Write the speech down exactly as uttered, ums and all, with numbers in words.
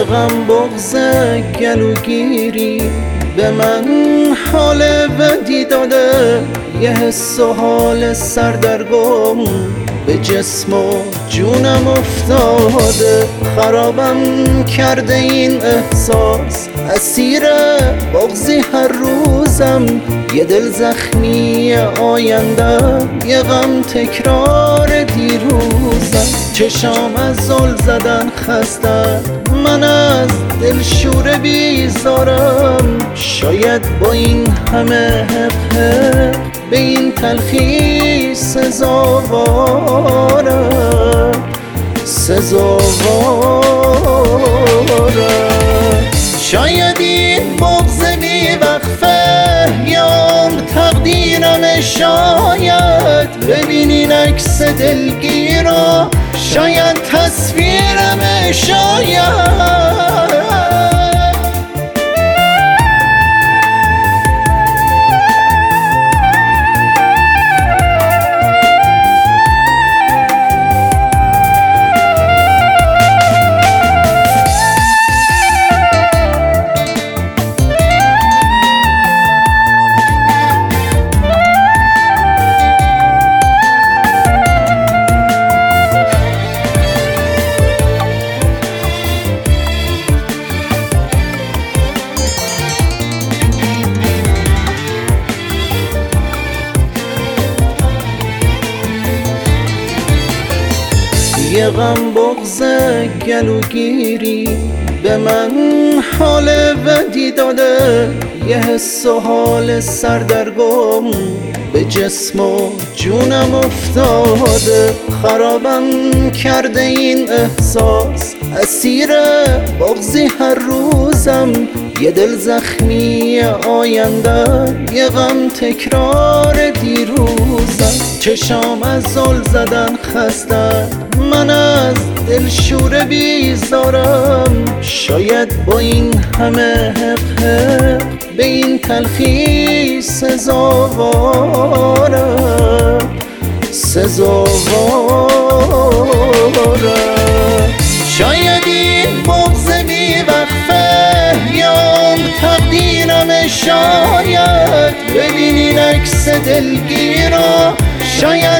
یه غم بغض گلوگیری به من حال بدی داده، یه حس و حال سردرگم به جسم و جونم افتاده. خرابم کرده این احساس، اسیر بغضی هر روزم، یه دل زخمی آینده، یه غم تکرار دیروزم. چشام از زل زدن خسته، من از دلشوره بیزارم، شاید با این همه حق حق به این تلخی سزاوارم سزاوارم. شاید این بغض بی وقفه یا تقدیرم، شاید ببینین عکس دلگیر رو، شاید تصویرم، شاید یه غم بغض گلوگیری به من حال بدی داده، یه حس و حال سردرگم به جسم و جونم افتاده. خرابم کرده این احساس، اسیر بغضی هر روزم، یه دل زخمی آینده، یه غم تکرار دیروزم. چشام از زل زدن خسته، من از دلشوره بیزارم، شاید با این همه حق حق به این تلخی سزاوارم سزاوارم. شاید این بغض بی وقفه یا تقدیرم، شاید ببینین عکس دلگیر رو، شاید